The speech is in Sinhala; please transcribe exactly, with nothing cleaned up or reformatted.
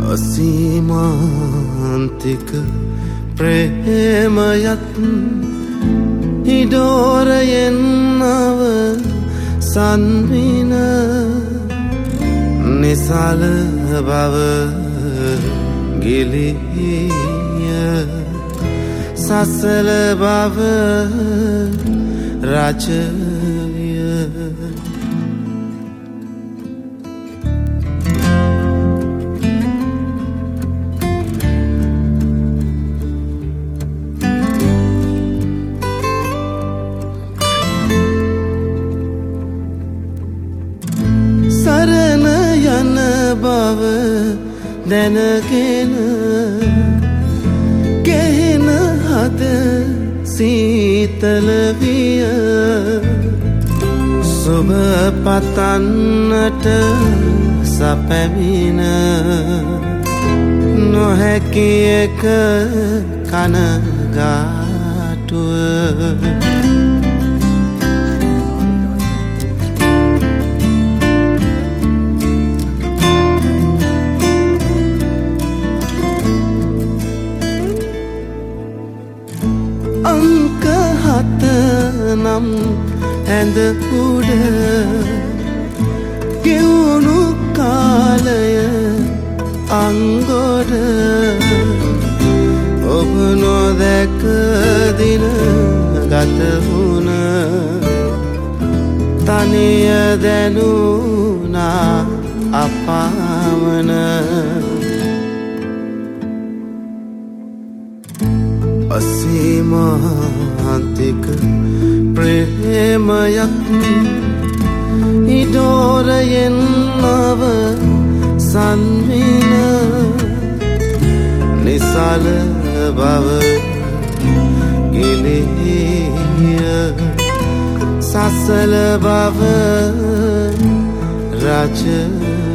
අසීමාන්තික ප්‍රේමයත් හිඩෝරයෙන් නව සන්වින නිසාල බව ගිලිය සසල බව රජවිය සරණ යන බව දැනගෙන ගෙහෙන හද සීතල විය සුබ පතන්නට සැපැමින නොහැකි එක කනගාටුව අංක හත නම් ඇඳ උඩ ගෙවුණු කාලය අංගොඩ ඔබ නොදැක දින ගත වුණ තනිය දැනුණා අපාමන අසීමාන්තික ප්‍රේමයක් හිඩෝරයෙන් නව සන්වින නිසාල බව ගිලිය සසල බව රජ